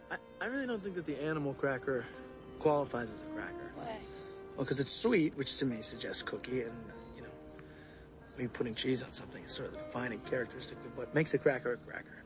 I really don't think that the animal cracker qualifies as a cracker. Why? Well, because it's sweet, which to me suggests cookie, and, maybe putting cheese on something is sort of the defining characteristic of what makes a cracker a cracker.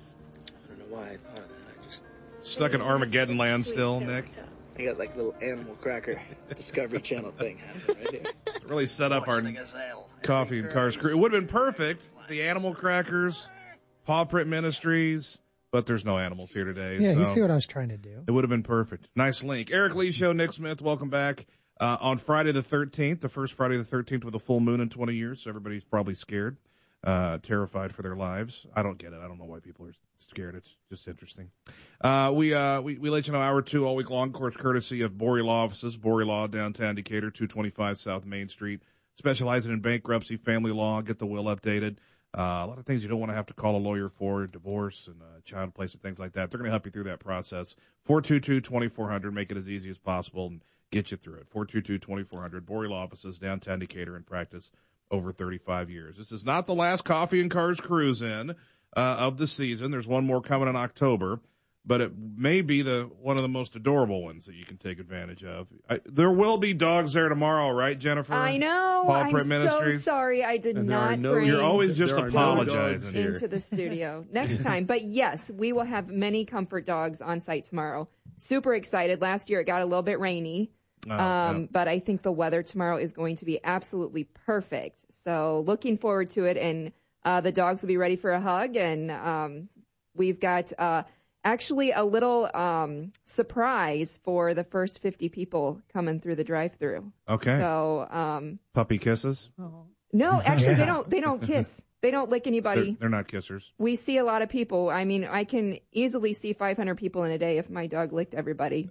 I don't know why I thought of that. I just... Stuck in Armageddon land still, Nick? I got like a little animal cracker Discovery Channel thing happening right here. Really set up our Coffee and Cars crew. It would have been perfect. The animal crackers, Paw Print Ministries, but there's no animals here today. Yeah, so you see what I was trying to do. it would have been perfect. Nice link. Eric Lee Show, Nick Smith, welcome back. On Friday the 13th, the first Friday the 13th with a full moon in 20 years, so everybody's probably scared, terrified for their lives. I don't get it. I don't know why people are scared. It's just interesting. We let you know hour 2 all week long, of course, courtesy of Bory Law Offices, Bory Law, downtown Decatur, 225 South Main Street, specializing in bankruptcy, family law, get the will updated. A lot of things you don't want to have to call a lawyer for, divorce and child place and things like that. They're going to help you through that process. 422-2400, make it as easy as possible and get you through it. 422-2400, Bory Law Offices, downtown Decatur, in practice over 35 years. This is not the last Coffee and Cars cruise in of the season. There's one more coming in October, but it may be one of the most adorable ones that you can take advantage of. There will be dogs there tomorrow, right, Jennifer? I know. Paw Print I'm so sorry I did not bring You're always just apologizing into the studio next time. But yes, we will have many comfort dogs on site tomorrow. Super excited. Last year it got a little bit rainy. But I think the weather tomorrow is going to be absolutely perfect. So looking forward to it, and the dogs will be ready for a hug. And we've got actually a little surprise for the first 50 people coming through the drive-through. Okay. So puppy kisses? No, actually they don't kiss. They don't lick anybody. They're not kissers. We see a lot of people. I mean, I can easily see 500 people in a day if my dog licked everybody.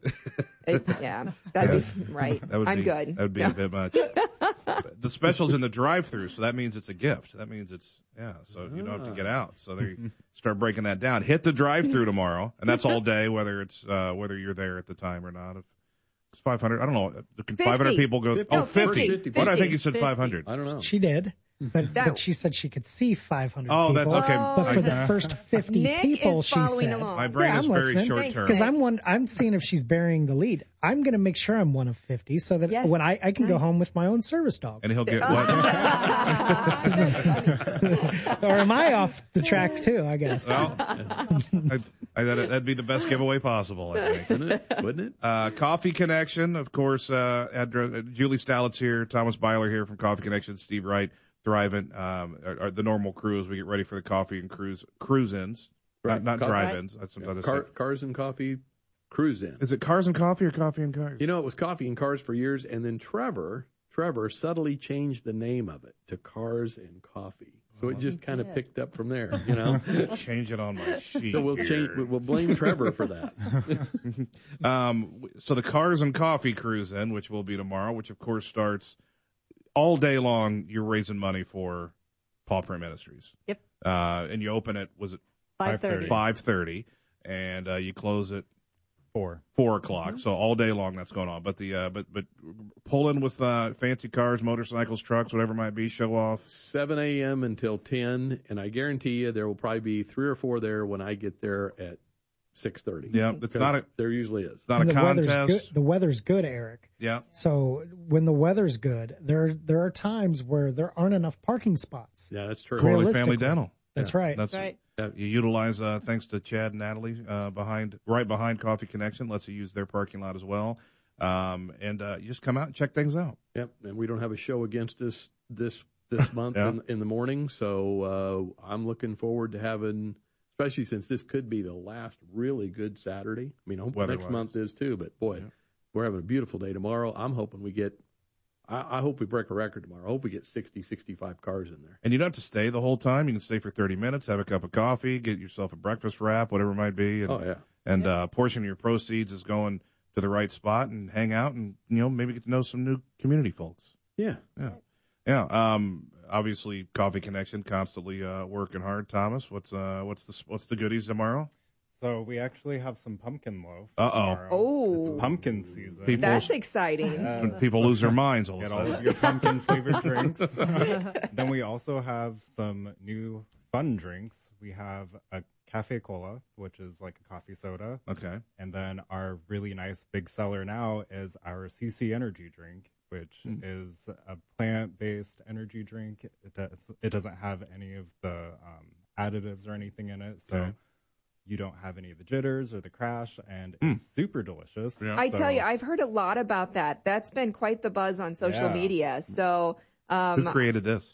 That'd be right. I'm good. That would be a bit much. The special's in the drive-through, so that means it's a gift. That means so you don't have to get out. So they start breaking that down. Hit the drive-through tomorrow, and that's all day, whether you're there at the time or not. It's 500. I don't know. 500 people go. 50. Oh, 50. 50. Why do I think you said 500? I don't know. She did. But she said she could see 500 people. Oh, that's okay. But for the first 50 Nick people, is she following said. along. My brain is very short term. Because I'm seeing if she's burying the lead. I'm going to make sure I'm one of 50 so that when I can go home with my own service dog. And he'll get what? Or am I off the track too, I guess? Well, that'd be the best giveaway possible, I think. Wouldn't it? Coffee Connection, of course, Julie Stalitz here, Thomas Byler here from Coffee Connection, Steve Wright, Thrivent, the normal crew as we get ready for the coffee and cruise-ins, right. not drive-ins. That's sometimes Cars and Coffee cruise in. Is it Cars and Coffee or Coffee and Cars? You know, it was Coffee and Cars for years, and then Trevor subtly changed the name of it to Cars and Coffee. So it just kind of picked up from there, you know. Change it on my sheet. So we'll blame Trevor for that. So the Cars and Coffee cruise in, which will be tomorrow, which of course starts all day long. You're raising money for Paw Print Ministries. Yep. And you open it, was it 5:30? 5:30, and you close it 4 o'clock. So all day long that's going on. But but pull in with fancy cars, motorcycles, trucks, whatever it might be, show off. 7 a.m. until 10, and I guarantee you there will probably be 3 or 4 there when I get there at 6:30. Yeah, it's not there usually is. It's not a contest. The weather's good, Eric. Yeah. So when the weather's good, there are times where there aren't enough parking spots. Yeah, that's true. Corley Family Dental. That's right. That's right. You utilize, thanks to Chad and Natalie, right behind Coffee Connection, lets you use their parking lot as well. And you just come out and check things out. Yep, and we don't have a show against us this month in the morning, so I'm looking forward to having, especially since this could be the last really good Saturday. I mean, next month is too, but boy, we're having a beautiful day tomorrow. I'm hoping we get, I hope we break a record tomorrow. I hope we get 60, 65 cars in there. And you don't have to stay the whole time. You can stay for 30 minutes, have a cup of coffee, get yourself a breakfast wrap, whatever it might be. And, And a portion of your proceeds is going to the right spot and hang out and, maybe get to know some new community folks. Yeah. Obviously, Coffee Connection constantly working hard. Thomas, what's the goodies tomorrow? So we actually have some pumpkin loaf. Oh. It's pumpkin season. That's exciting. When people lose their minds all of a sudden. Get all of your pumpkin flavored drinks. Then we also have some new fun drinks. We have a Cafe Cola, which is like a coffee soda. Okay. And then our really nice big seller now is our CC energy drink, which is a plant-based energy drink. It doesn't have any of the additives or anything in it, so you don't have any of the jitters or the crash, and it's super delicious. Yeah. I tell you, I've heard a lot about that. That's been quite the buzz on social media. So who created this?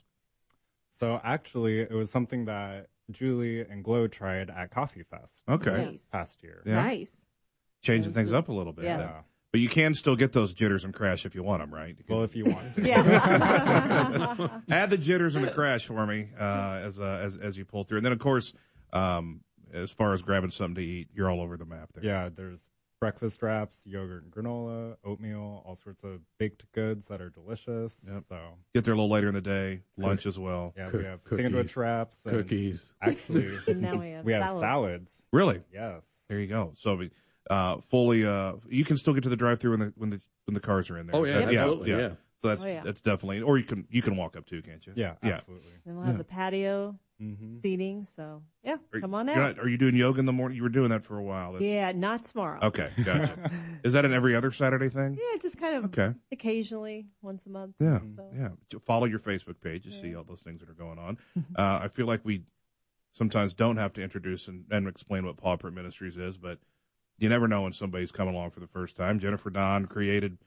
So actually, it was something that Julie and Glow tried at Coffee Fest. Okay. Past year. Yeah. Nice. Changing things up a little bit. Yeah. But you can still get those jitters and crash if you want them, right? Well, if you want to. Yeah. Add the jitters and the crash for me as you pull through. And then, of course, as far as grabbing something to eat, you're all over the map there. Yeah, there's breakfast wraps, yogurt and granola, oatmeal, all sorts of baked goods that are delicious. Yep. So Get there a little later in the day, lunch as well. yeah, we have sandwich wraps, and cookies. Actually, And now we have salads. Really? Yes. There you go. So fully, you can still get to the drive-through when the cars are in there. Oh yeah, absolutely. Yeah. So that's definitely, or you can walk up too, can't you? Yeah, absolutely. Then we'll have the patio seating. So yeah, come on out. Are you doing yoga in the morning? You were doing that for a while. Yeah, not tomorrow. Okay, gotcha. Is that an every other Saturday thing? Yeah, just kind of occasionally, once a month. Yeah, So. yeah. Follow your Facebook page to see all those things that are going on. I feel like we sometimes don't have to introduce and explain what Paw Print Ministries is, but you never know when somebody's coming along for the first time. Jennifer Don created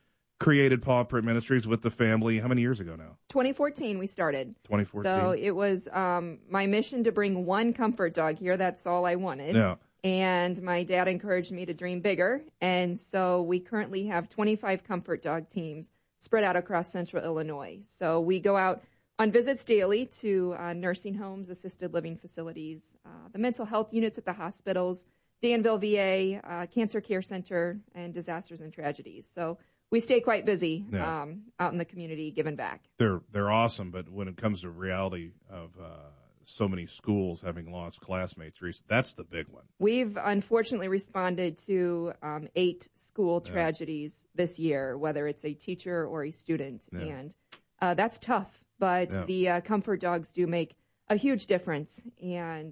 Paw Print Ministries with the family. How many years ago now? 2014 we started. 2014. So it was my mission to bring one comfort dog here. That's all I wanted. Yeah. And my dad encouraged me to dream bigger. And so we currently have 25 comfort dog teams spread out across central Illinois. So we go out on visits daily to nursing homes, assisted living facilities, the mental health units at the hospitals, Danville VA, Cancer Care Center, and disasters and tragedies. So we stay quite busy out in the community giving back. They're awesome, but when it comes to reality of so many schools having lost classmates recently, that's the big one. We've unfortunately responded to 8 school tragedies this year, whether it's a teacher or a student, and that's tough. But the comfort dogs do make a huge difference, and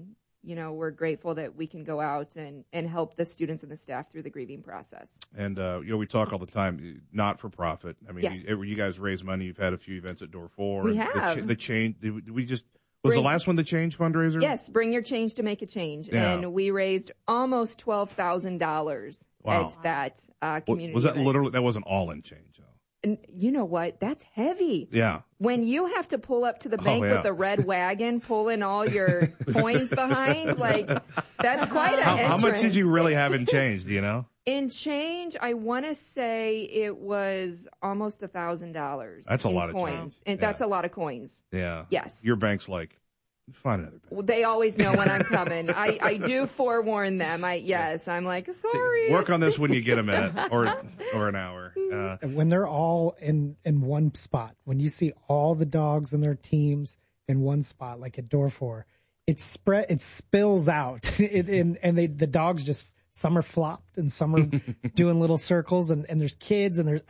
we're grateful that we can go out and help the students and the staff through the grieving process. And, we talk all the time, not for profit. I mean, yes. you guys raise money. You've had a few events at Door 4. We have. The change, was the last one the Change fundraiser? Yes, Bring Your Change to Make a Change. Yeah. And we raised almost $12,000 at that community Was that event. literally, that wasn't all in change, though? And you know what? That's heavy. Yeah. When you have to pull up to the bank with a red wagon, pulling all your coins behind, that's quite an entrance. How much did you really have in change, do you know? In change, I want to say it was almost $1,000. That's a lot coins. of change. And that's a lot of coins. Yeah. Yes. Your bank's like, find another bank. Well, they always know when I'm coming. I do forewarn them. I'm like, sorry. Work on this when you get them or an hour. When they're all in one spot, when you see all the dogs and their teams in one spot, like at Door 4, it spills out, the dogs just, some are flopped and some are doing little circles, and there's kids, and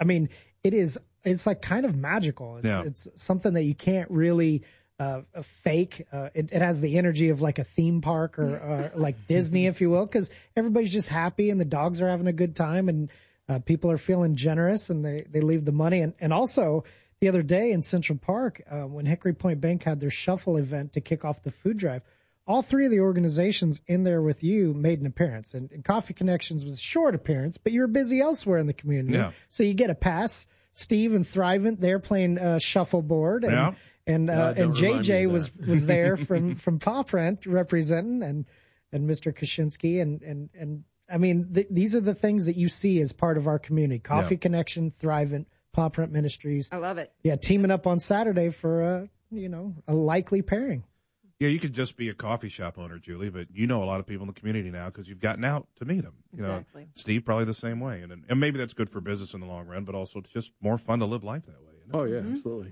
it's like kind of magical. It's something that you can't really fake. It has the energy of like a theme park or like Disney, if you will, because everybody's just happy and the dogs are having a good time, and people are feeling generous, and they leave the money. And also the other day in Central Park, when Hickory Point Bank had their shuffle event to kick off the food drive, all 3 of the organizations in there with you made an appearance. And Coffee Connections was a short appearance, but you were busy elsewhere in the community. Yeah. So you get a pass. Steve and Thrivent, they're playing shuffleboard. And JJ was there from Paw Print representing, and Mr. Kaczynski. And I mean, these are the things that you see as part of our community. Coffee Connection, Thrivent, Paw Print Ministries. I love it. Yeah, teaming up on Saturday for a likely pairing. Yeah, you could just be a coffee shop owner, Julie, but you know a lot of people in the community now because you've gotten out to meet them. Exactly. Steve probably the same way, and maybe that's good for business in the long run, but also it's just more fun to live life that way. Oh yeah, absolutely.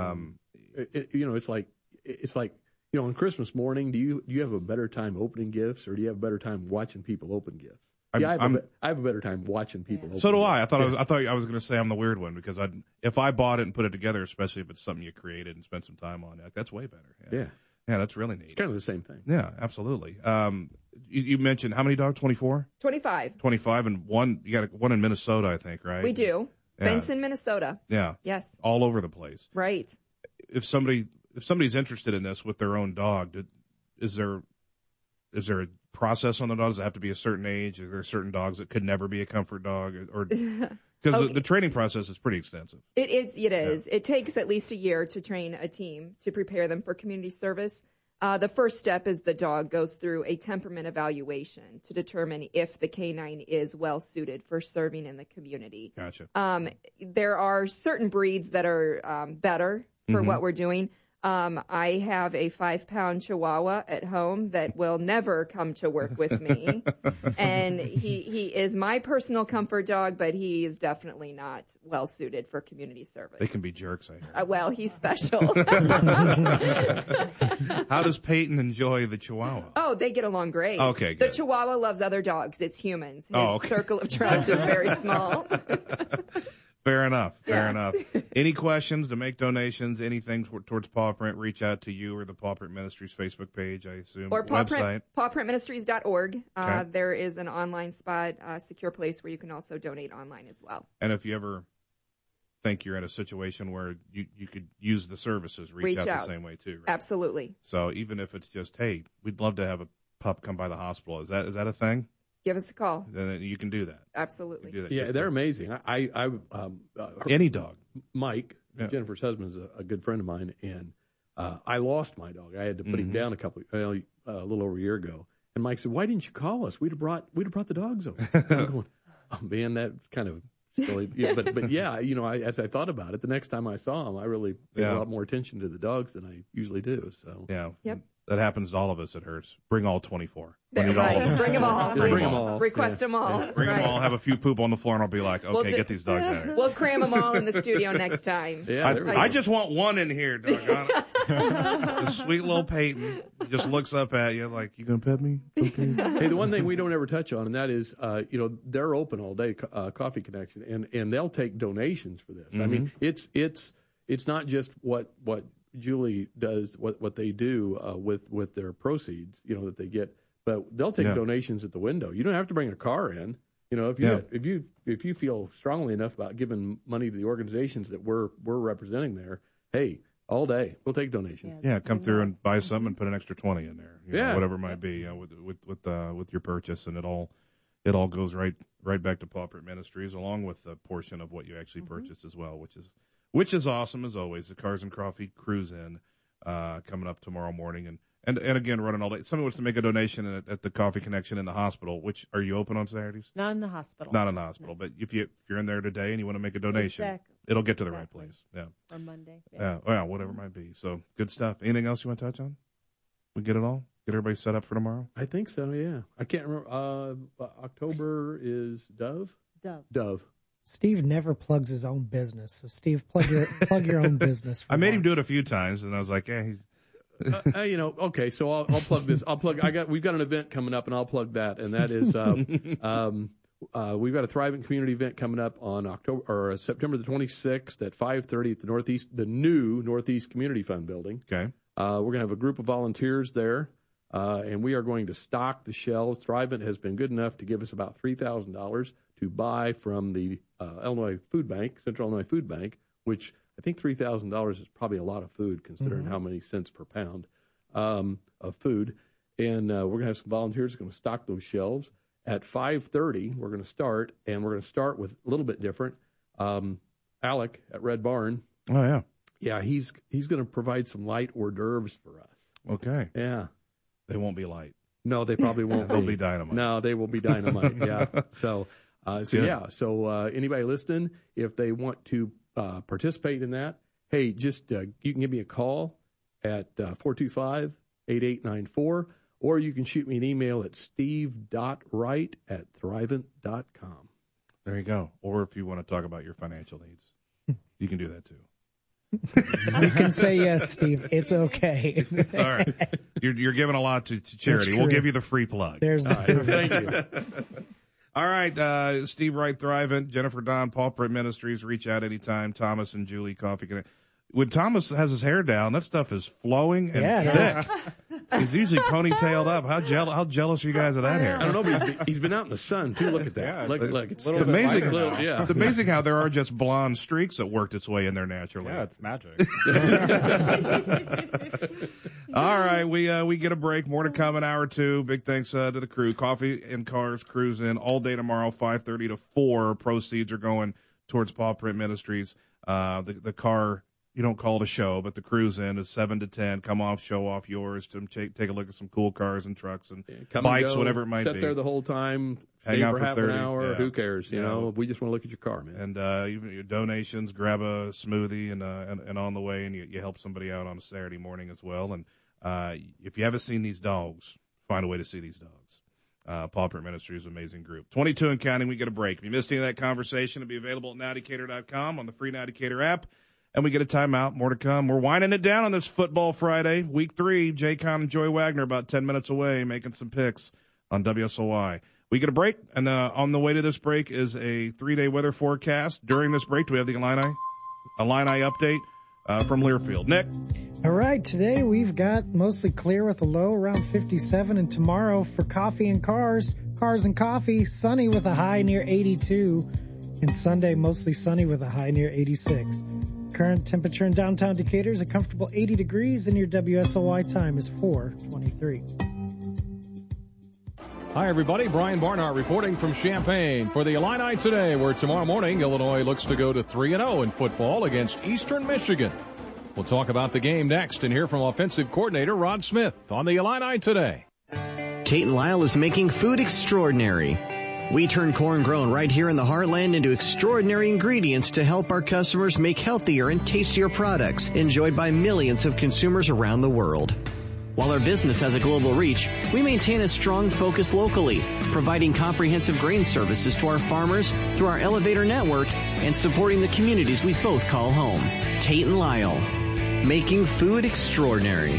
It's like on Christmas morning, do you have a better time opening gifts, or do you have a better time watching people open gifts? I have a better time watching people. So do I. I thought I was going to say I'm the weird one, because if I bought it and put it together, especially if it's something you created and spent some time on, that's way better. Yeah. Yeah, that's really neat. It's kind of the same thing. Yeah, absolutely. You mentioned how many dogs? 24? 25. 25, and you got one in Minnesota, I think, right? We do. Yeah. Benson, Minnesota. Yeah. Yes. All over the place. Right. If somebody's interested in this with their own dog, is there a process on the dog? Does it have to be a certain age? Are there certain dogs that could never be a comfort dog? Or because Okay. the training process is pretty extensive. It is. Yeah. It takes at least a year to train a team to prepare them for community service. The first step is the dog goes through a temperament evaluation to determine if the canine is well suited for serving in the community. Gotcha. There are certain breeds that are better for what we're doing. I have a 5-pound Chihuahua at home that will never come to work with me. And he is my personal comfort dog, but he is definitely not well suited for community service. They can be jerks, I hear. Well, he's special. How does Peyton enjoy the Chihuahua? Oh, they get along great. Okay, good. The Chihuahua loves other dogs. It's humans. His Oh, okay. circle of trust is very small. Fair enough. Fair Yeah. enough. Any questions to make donations, anything towards Paw Print, reach out to you or the Paw Print Ministries Facebook page, I assume. Or website. pawprintministries.org. Okay. There is an online spot, secure place where you can also donate online as well. And if you ever think you're in a situation where you could use the services, reach out the same way too, right? Absolutely. So even if it's just, hey, we'd love to have a pup come by the hospital, is that a thing? Give us a call. Then you can do that. Absolutely. You can do that. Yeah, Just they're amazing. any dog. Mike, Yeah. Jennifer's husband, is a good friend of mine, and I lost my dog. I had to put him down a little over a year ago. And Mike said, "Why didn't you call us? We'd have brought the dogs over." I'm going, "Oh man, that's kind of silly." Yeah, but yeah, as I thought about it, the next time I saw him, I really paid a lot more attention to the dogs than I usually do. So Yeah. Yep. That happens to all of us. It hurts. Bring all 24. We Right. need all of them. Bring them all. Bring 'em all. Request them all. Bring them Right. all, have a few poop on the floor, and I'll be like, okay, We'll get these dogs out of here. We'll cram them all in the studio next time. yeah, there we I go. just want one in here, doggone it. The sweet little Peyton just looks up at you like, you gonna pet me? Okay. Hey, the one thing we don't ever touch on, and that is, they're open all day, Coffee Connection, and they'll take donations for this. I mean, it's not just what Julie does, what they do with their proceeds, that they get, but they'll take donations at the window. You don't have to bring a car in. If you feel strongly enough about giving money to the organizations that we're representing there, hey, all day we'll take donations. Yeah, come through and buy something and put an extra 20 in there. You know, Yeah. whatever it might be, with your purchase, and it all goes right back to Paw Print Ministries, along with a portion of what you actually purchased as well, which is awesome as always. The Cars and Coffee Cruise In coming up tomorrow morning, and again running all day. Somebody wants to make a donation at the Coffee Connection in the hospital. Which are you open on Saturdays? Not in the hospital. Not in the hospital, but if you're in there today and you want to make a donation, Exactly. it'll get to the right Exactly. place. Yeah. Or Monday. Yeah, whatever it might be. So good stuff. Anything else you want to touch on? We get it all? Get everybody set up for tomorrow? I think so. Yeah, I can't remember. October is Dove. Steve never plugs his own business, so Steve, plug your own business. For I made him once. do it a few times, and I was like, he's. Okay, so I'll plug this. We've got an event coming up, and I'll plug that, and that is we've got a Thriving Community event coming up on September the 26th at 5:30 at the new Northeast Community Fund building. Okay. We're gonna have a group of volunteers there, and we are going to stock the shelves. Thrivent has been good enough to give us about $3,000 to buy from the Illinois Food Bank, Central Illinois Food Bank, which I think $3,000 is probably a lot of food considering how many cents per pound of food. And we're going to have some volunteers who are going to stock those shelves. At 5:30, we're going to start, and we're going to start with a little bit different. Alec at Red Barn. Oh, yeah. Yeah, he's going to provide some light hors d'oeuvres for us. Okay. Yeah. They won't be light. No, they probably won't They'll be dynamite. No, they will be dynamite, yeah. So anybody listening, if they want to participate in that, hey, just you can give me a call at 425-8894, or you can shoot me an email at steve.wright@thrivent.com. There you go. Or if you want to talk about your financial needs, you can do that too. You can say yes, Steve. It's okay. It's all right. You're giving a lot to charity. That's We'll true. give you the free plug. There's the proof. Thank you. All right, Steve Wright, Thrivent, Jennifer Don, Paw Print Ministries. Reach out anytime. Thomas and Julie Coffee. when Thomas has his hair down, that stuff is flowing and thick. He's usually ponytailed up. How jealous are you guys of that hair? I don't know, but he's been out in the sun too. Look at that. Yeah, look, it's amazing. Yeah. It's amazing how there are just blonde streaks that worked its way in there naturally. Yeah, it's magic. All right, we get a break. More to come in hour 2. Big thanks to the crew. Coffee and Cars cruise in all day tomorrow, 5:30 to 4. Proceeds are going towards Paw Print Ministries. The car, you don't call it a show, but the cruise in is 7 to 10. Come off, show off yours. Take a look at some cool cars and trucks and bikes, whatever it might be. Sit there the whole time. Hang stay out for half 30, an hour. yeah. Who cares? You know, we just want to look at your car, man. And even your donations, grab a smoothie and on the way, and you help somebody out on a Saturday morning as well. And if you haven't seen these dogs, find a way to see these dogs. Paw Print Ministries is an amazing group. 22 and counting, we get a break. If you missed any of that conversation, it'll be available at nowdecatur.com on the free Now Decatur app. And we get a timeout. More to come. We're winding it down on this Football Friday, Week 3. Jay Con and Joy Wagner about 10 minutes away making some picks on WSOY. We get a break, and on the way to this break is a 3-day weather forecast. During this break, do we have the Illini update from Learfield? Nick? All right, today we've got mostly clear with a low around 57, and tomorrow for coffee and cars and coffee, sunny with a high near 82, and Sunday mostly sunny with a high near 86. Current temperature in downtown Decatur is a comfortable 80 degrees, and your WSOY time is 4:23. Hi, everybody. Brian Barnhart reporting from Champaign for the Illini today, where tomorrow morning Illinois looks to go to 3-0 in football against Eastern Michigan. We'll talk about the game next and hear from offensive coordinator Rod Smith on the Illini today. Tate & Lyle is making food extraordinary. We turn corn grown right here in the heartland into extraordinary ingredients to help our customers make healthier and tastier products enjoyed by millions of consumers around the world. While our business has a global reach, we maintain a strong focus locally, providing comprehensive grain services to our farmers through our elevator network and supporting the communities we both call home. Tate & Lyle, making food extraordinary.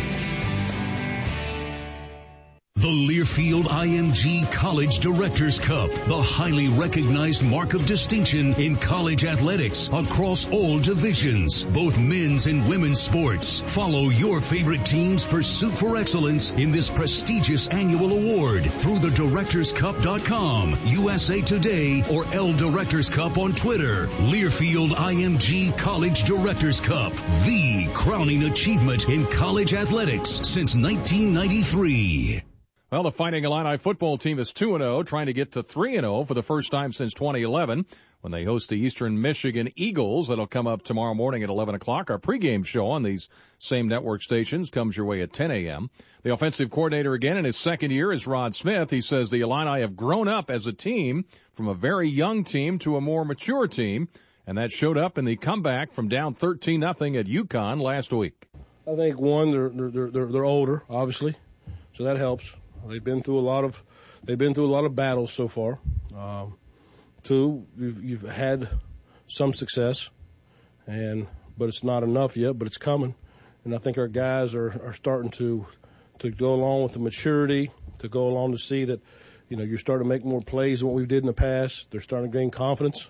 The Learfield IMG College Directors Cup, the highly recognized mark of distinction in college athletics across all divisions, both men's and women's sports. Follow your favorite team's pursuit for excellence in this prestigious annual award through the directorscup.com, USA Today, or L Directors Cup on Twitter. Learfield IMG College Directors Cup, the crowning achievement in college athletics since 1993. Well, the Fighting Illini football team is 2-0, trying to get to 3-0 for the first time since 2011 when they host the Eastern Michigan Eagles. That'll come up tomorrow morning at 11 o'clock. Our pregame show on these same network stations comes your way at 10 a.m. The offensive coordinator again in his second year is Rod Smith. He says the Illini have grown up as a team from a very young team to a more mature team, and that showed up in the comeback from down 13-0 at UConn last week. I think, one, they're older, obviously, so that helps. They've been through a lot of battles so far. Two, you've had some success, but it's not enough yet. But it's coming, and I think our guys are starting to go along with the maturity, to go along to see that, you're starting to make more plays than what we did in the past. They're starting to gain confidence.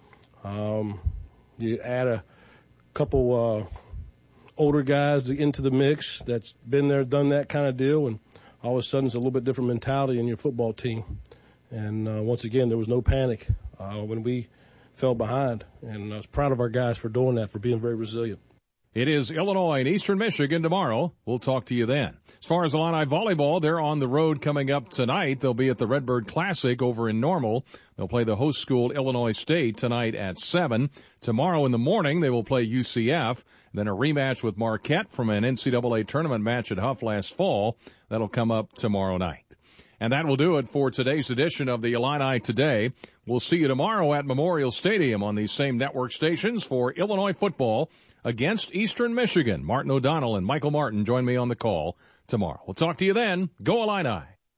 You add a couple older guys into the mix that's been there, done that kind of deal, and all of a sudden it's a little bit different mentality in your football team. And once again, there was no panic when we fell behind. And I was proud of our guys for doing that, for being very resilient. It is Illinois and Eastern Michigan tomorrow. We'll talk to you then. As far as Illini volleyball, they're on the road coming up tonight. They'll be at the Redbird Classic over in Normal. They'll play the host school, Illinois State, tonight at 7. Tomorrow in the morning, they will play UCF. Then a rematch with Marquette from an NCAA tournament match at Huff last fall. That'll come up tomorrow night. And that will do it for today's edition of the Illini Today. We'll see you tomorrow at Memorial Stadium on these same network stations for Illinois football against Eastern Michigan. Martin O'Donnell and Michael Martin join me on the call tomorrow. We'll talk to you then. Go Illini.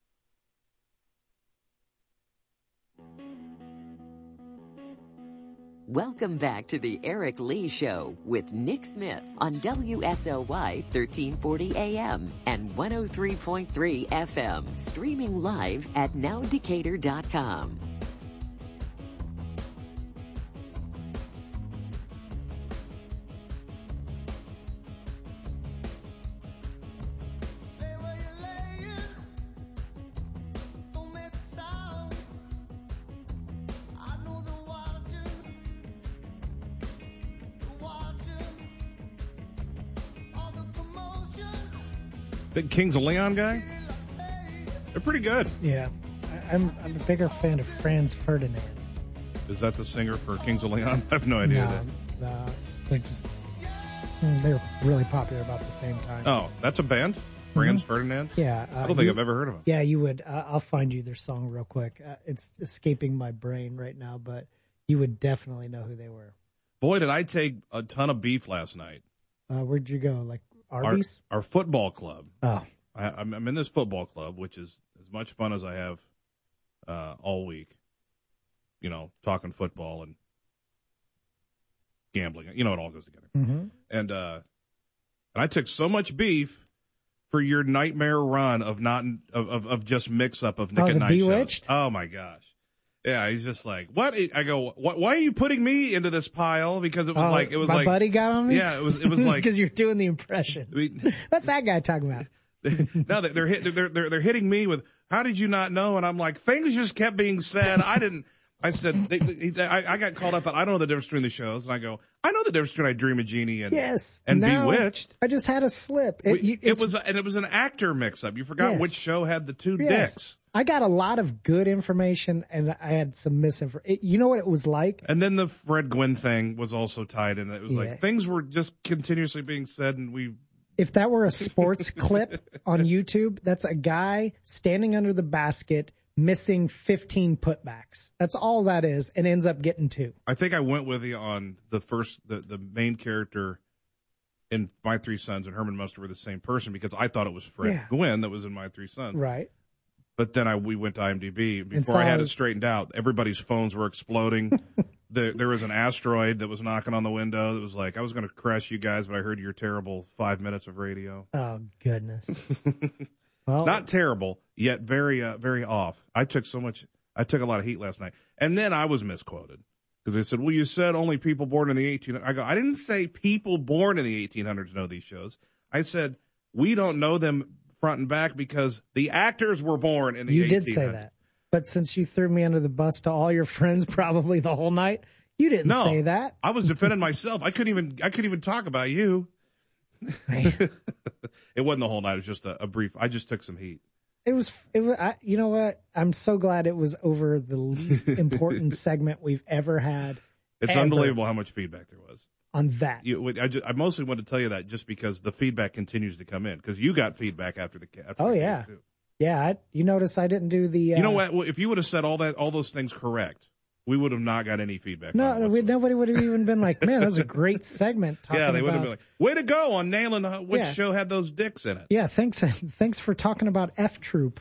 Welcome back to the Eric Lee Show with Nick Smith on WSOY 1340 AM and 103.3 FM. Streaming live at nowdecatur.com. Big Kings of Leon guy? They're pretty good. Yeah. I'm a bigger fan of Franz Ferdinand. Is that the singer for Kings of Leon? I have no idea. No, they were really popular about the same time. Oh, that's a band? Franz Ferdinand? Yeah. I don't think I've ever heard of them. Yeah, you would. I'll find you their song real quick. It's escaping my brain right now, but you would definitely know who they were. Boy, did I take a ton of beef last night. Where'd you go? Like Arby's? Our football club. Oh. I'm in this football club, which is as much fun as I have all week. You know, talking football and gambling. You know, it all goes together. Mm-hmm. And I took so much beef for your nightmare run of just mix up of Nick at Night Bewitched? shows. Oh my gosh. Yeah, he's just like, what? I go, why are you putting me into this pile? Because it was my buddy got on me? Yeah, it was like. Because you're doing the impression. What's that guy talking about? No, they're hitting me with, how did you not know? And I'm like, things just kept being said. I said, I got called up that I don't know the difference between the shows. And I go, I know the difference between I Dream of Jeannie and Bewitched. I just had a slip. It was an actor mix up. You forgot which show had the two dicks. I got a lot of good information and I had some misinformation. You know what it was like? And then the Fred Gwynn thing was also tied in. It was like things were just continuously being said and if that were a sports clip on YouTube, that's a guy standing under the basket missing 15 putbacks. That's all that is, and ends up getting 2. I think I went with you on the main character in My Three Sons and Herman Munster were the same person because I thought it was Fred Gwynn that was in My Three Sons. Right. But then we went to IMDb. Before I had it straightened out, everybody's phones were exploding. There was an asteroid that was knocking on the window that was like, I was going to crush you guys, but I heard your terrible 5 minutes of radio. Oh, goodness. Well, not terrible, yet very, very off. I took a lot of heat last night. And then I was misquoted because they said, well, you said only people born in the 1800s. I go, I didn't say people born in the 1800s know these shows. I said, we don't know them front and back because the actors were born in the 1800s. You did say that. But since you threw me under the bus to all your friends probably the whole night, you didn't say that. I was defending myself. I couldn't even talk about you. It wasn't the whole night. It was just a brief. I just took some heat. It was. You know what? I'm so glad it was over the least important segment we've ever had. It's unbelievable how much feedback there was on that. I mostly wanted to tell you that just because the feedback continues to come in because you got feedback after the yeah. Too. Yeah, you notice I didn't do the. You know what? Well, if you would have said all those things correct, we would have not got any feedback. No, nobody would have even been like, "Man, that was a great segment." Yeah, they would have been like, "Way to go on nailing which show had those dicks in it." Yeah, thanks for talking about F Troop.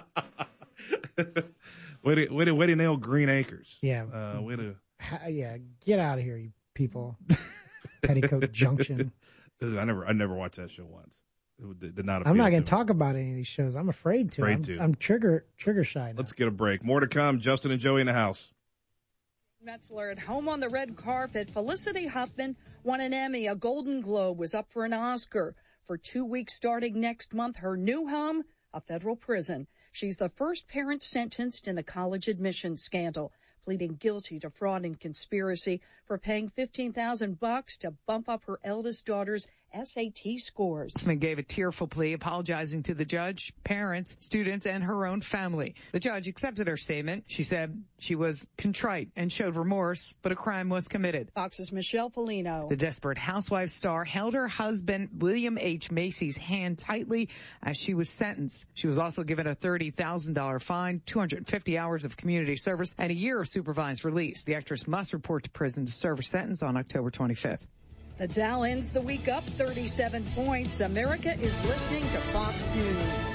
way to nail Green Acres. Yeah. Yeah, get out of here, you people. Petticoat Junction. I never watched that show once. It did not. I'm not going to talk about any of these shows. I'm afraid to. I'm trigger shy now. Let's get a break. More to come. Justin and Joey in the house. Metzler at home on the red carpet. Felicity Huffman won an Emmy, a Golden Globe, was up for an Oscar. For 2 weeks starting next month, her new home, a federal prison. She's the first parent sentenced in the college admissions scandal, pleading guilty to fraud and conspiracy for paying $15,000 to bump up her eldest daughter's SAT scores. Huffman gave a tearful plea, apologizing to the judge, parents, students, and her own family. The judge accepted her statement. She said she was contrite and showed remorse, but a crime was committed. Fox's Michelle Polino. The Desperate Housewives star held her husband, William H. Macy's hand tightly as she was sentenced. She was also given a $30,000 fine, 250 hours of community service, and a year of supervised release. The actress must report to prison to serve her sentence on October 25th. The Dow ends the week up 37 points. America is listening to Fox News.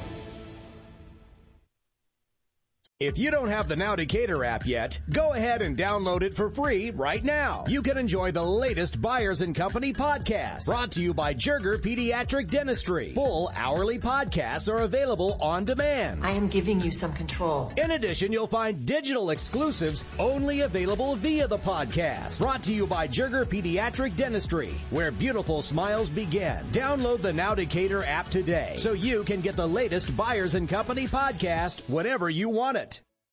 If you don't have the Now Decatur app yet, go ahead and download it for free right now. You can enjoy the latest Byers & Company podcast, brought to you by Jerger Pediatric Dentistry. Full hourly podcasts are available on demand. I am giving you some control. In addition, you'll find digital exclusives only available via the podcast. Brought to you by Jerger Pediatric Dentistry, where beautiful smiles begin. Download the Now Decatur app today so you can get the latest Byers & Company podcast whenever you want it.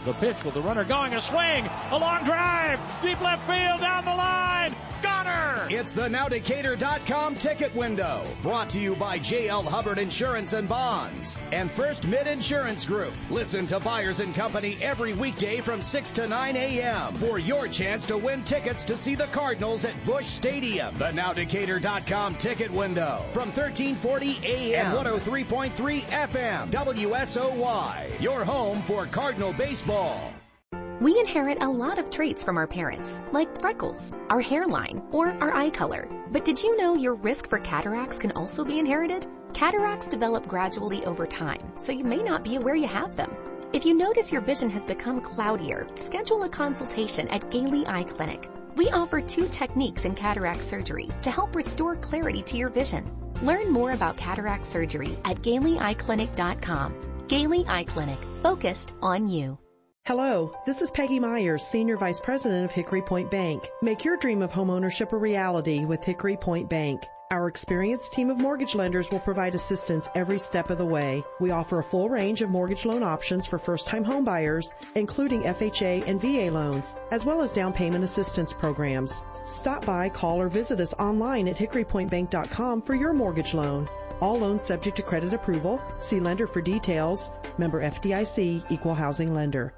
The pitch with the runner going, a swing, a long drive, deep left field, down the line, Gunner! It's the NowDecatur.com ticket window, brought to you by J.L. Hubbard Insurance and Bonds and First Mid Insurance Group. Listen to Byers & Company every weekday from 6 to 9 a.m. for your chance to win tickets to see the Cardinals at Busch Stadium. The NowDecatur.com ticket window from 1340 a.m. and 103.3 FM, WSOY, your home for Cardinal baseball. We inherit a lot of traits from our parents, like freckles, our hairline, or our eye color. But did you know your risk for cataracts can also be inherited? Cataracts develop gradually over time, so you may not be aware you have them. If you notice your vision has become cloudier, schedule a consultation at Gailey Eye Clinic. We offer 2 techniques in cataract surgery to help restore clarity to your vision. Learn more about cataract surgery at GaileyEyeClinic.com. Gailey Eye Clinic, focused on you. Hello, this is Peggy Myers, Senior Vice President of Hickory Point Bank. Make your dream of homeownership a reality with Hickory Point Bank. Our experienced team of mortgage lenders will provide assistance every step of the way. We offer a full range of mortgage loan options for first-time home buyers, including FHA and VA loans, as well as down payment assistance programs. Stop by, call, or visit us online at hickorypointbank.com for your mortgage loan. All loans subject to credit approval. See lender for details. Member FDIC, Equal Housing Lender.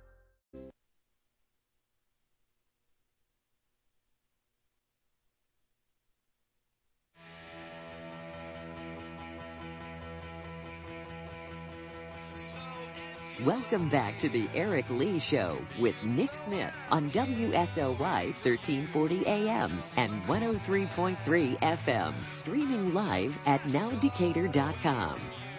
Welcome back to the Eric Lee Show with Nick Smith on WSOY 1340 AM and 103.3 FM, streaming live at NowDecatur.com.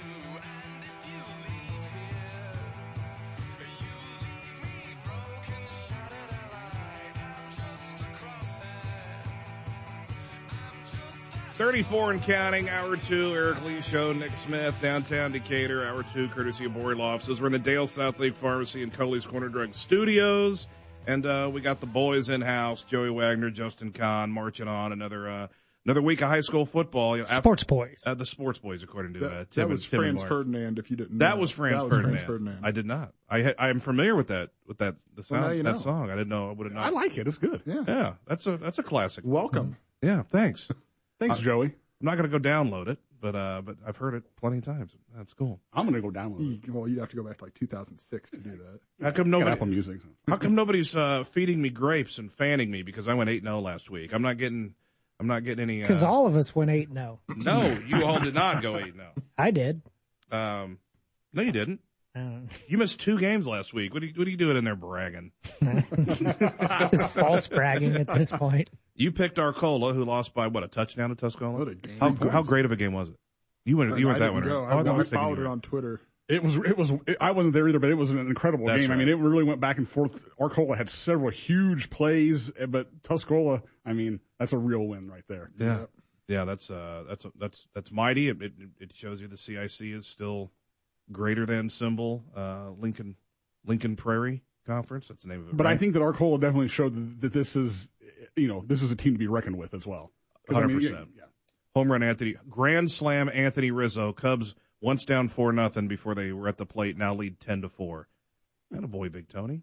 .34 and counting, Hour 2, Eric Lee Show, Nick Smith, downtown Decatur, Hour 2, courtesy of Bory Law Offices. We're in the Dale South Lake Pharmacy and Coley's Corner Drug Studios, and we got the boys in-house, Joey Wagner, Justin Kahn, marching on another week of high school football. Sports boys. The sports boys, according to Tim that and was Timmy Franz Mark. Ferdinand, if you didn't know. That was Franz Ferdinand. I did not. I am familiar with the sound, now you know. that song. I didn't know. I would have not. I like it. It's good. Yeah, that's a classic. Welcome. Yeah, thanks. Thanks, Joey. I'm not going to go download it, but I've heard it plenty of times. That's cool. I'm going to go download it. Well, you'd have to go back to like 2006 to do that. How come nobody? Apple Music. How come nobody's feeding me grapes and fanning me because I went 8-0 last week? I'm not getting any. Because all of us went 8-0. No, you all did not go 8-0. I did. No, you didn't. You missed 2 games last week. What are you doing in there bragging? Just false bragging at this point. You picked Arcola, who lost by a touchdown to Tuscola? What a game. How great of a game was it? You weren't that one. I followed it on Twitter. I wasn't there either, but it was an incredible game. Right. I mean, it really went back and forth. Arcola had several huge plays, but Tuscola, I mean, that's a real win right there. Yeah. Yeah, that's mighty. It shows you the CIC is still greater than symbol, Lincoln Prairie Conference. That's the name of it. But right? I think that Arcola definitely showed that this is a team to be reckoned with as well. 100%. Yeah. Home run Grand Slam Anthony Rizzo. Cubs once down 4-0 before they were at the plate. Now lead 10-4. Attaboy, Big Tony.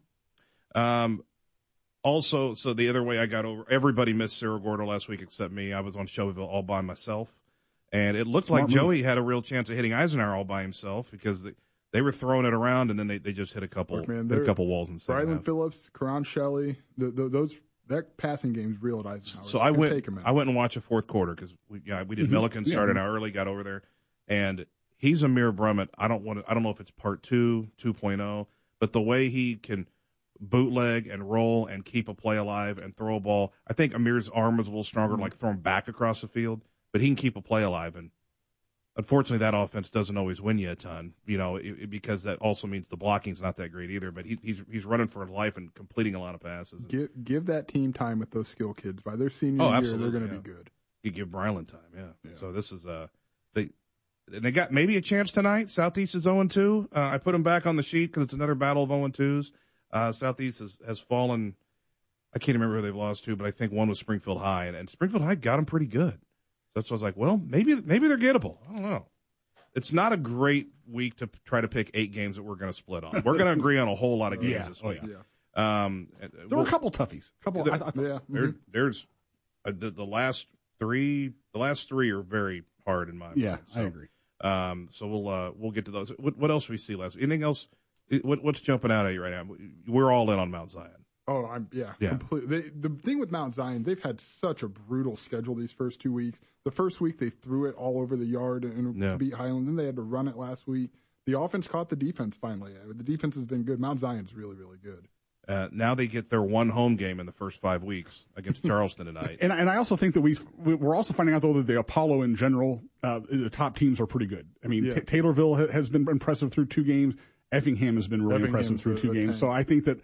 Also, so the other way I got over, everybody missed Cerro Gordo last week except me. I was on Shelbyville all by myself. And it looked like Joey had a real chance of hitting Eisenhower all by himself because they were throwing it around and then they just hit a couple walls and stuff. Brylan Phillips, Karan Shelley, that passing game's real at Eisenhower. So I went and watched a fourth quarter because we did Milliken started out early, got over there, and he's Amir Brummett. I don't know if it's part 2, 2.0, but the way he can bootleg and roll and keep a play alive and throw a ball, I think Amir's arm is a little stronger, like throwing back across the field. But he can keep a play alive, and unfortunately, that offense doesn't always win you a ton, because that also means the blocking's not that great either. But he's running for his life and completing a lot of passes. Give that team time with those skill kids. By their senior year, they're going to be good. You give Brylan time, yeah. So this is they got maybe a chance tonight. Southeast is 0-2. I put them back on the sheet because it's another battle of 0-2s. Southeast has fallen. I can't remember who they've lost to, but I think one was Springfield High, and Springfield High got them pretty good. That's why I was like, well, maybe they're gettable. I don't know. It's not a great week to try to pick 8 games that we're going to split on. We're going to agree on a whole lot of games this week. There were a couple toughies. There's the last 3. The last 3 are very hard in my opinion. Yeah, I agree. So we'll get to those. What else did we see last week? Anything else? What's jumping out at you right now? We're all in on Mount Zion. Oh, completely. The thing with Mount Zion, they've had such a brutal schedule these first 2 weeks. The first week they threw it all over the yard to beat Highland. Then they had to run it last week. The offense caught the defense finally. The defense has been good. Mount Zion's really, really good. Now they get their one home game in the first 5 weeks against Charleston tonight. And I also think that we're also finding out, though, that the Apollo in general, the top teams are pretty good. I mean, Taylorville has been impressive through 2 games. Effingham has been really impressive through 2 games. So I think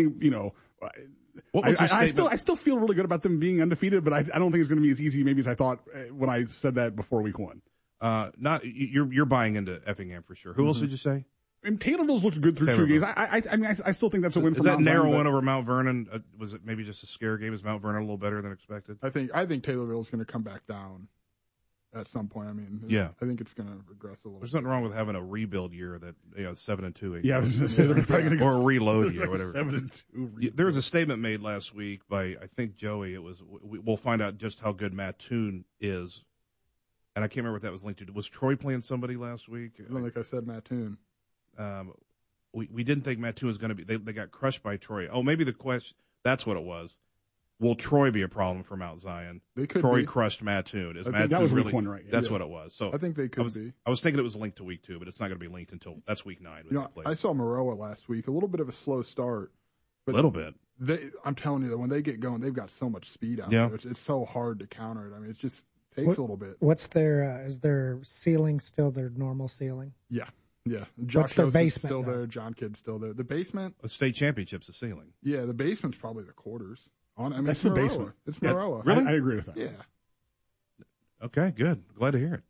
I still feel really good about them being undefeated, but I don't think it's going to be as easy maybe as I thought when I said that before week 1. You're buying into Effingham for sure. Who else did you say? And Taylorville's looked good through 2 games. I still think that's a win for Mount Zion. Is that narrow win over Mount Vernon? Was it maybe just a scare game? Is Mount Vernon a little better than expected? I think Taylorville's going to come back down at some point. I mean, I think it's going to regress a little. There's nothing wrong with having a rebuild year that 7-2. Yeah, I was going to say they're probably or a reload year, whatever. 7-2. There was a statement made last week by I think Joey. It was we'll find out just how good Mattoon is, and I can't remember what that was linked to. Was Troy playing somebody last week? I don't think I said Mattoon. We didn't think Mattoon was going to be. They got crushed by Troy. Oh, maybe the question. That's what it was. Will Troy be a problem for Mount Zion? Troy crushed Mattoon. That was week 1, right? Yeah. That's what it was. So I think they could be. I was thinking it was linked to week 2, but it's not going to be linked until that's week 9. I saw Maroa last week. A little bit of a slow start. A little bit. I'm telling you that when they get going, they've got so much speed out there. It's so hard to counter it. I mean, it just takes a little bit. What's their is their ceiling still their normal ceiling? Yeah. What's their basement? Still there. John Kidd's still there. The basement. The state championship's the ceiling. Yeah, the basement's probably the quarters. That's the basement. It's Maroa. Really? I agree with that. Yeah. Okay, good. Glad to hear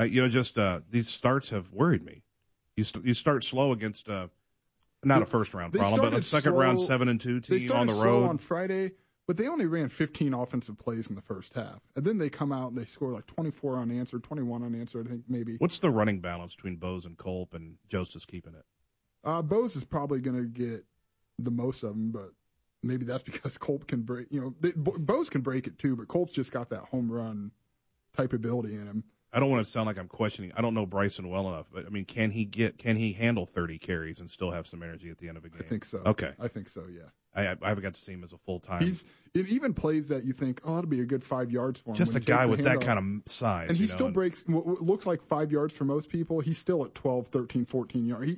it. These starts have worried me. You start slow against not a first round problem, but a second round 7-2 team on the road. Slow on Friday, but they only ran 15 offensive plays in the first half, and then they come out and they score like 24 unanswered, 21 unanswered. I think maybe. What's the running balance between Bose and Culp, and Jost is keeping it? Bose is probably going to get the most of them, but maybe that's because Culp can break. Bose can break it too, but Culp's just got that home run type ability in him. I don't want to sound like I'm questioning. I don't know Bryson well enough, but I mean, can he handle 30 carries and still have some energy at the end of a game? I think so. Okay. I think so. Yeah. I haven't got to see him as a full time. It even plays that you think, that'll be a good 5 yards for him. Just a guy with that kind of size. And he still breaks what looks like 5 yards for most people. He's still at 12, 13, 14 yards.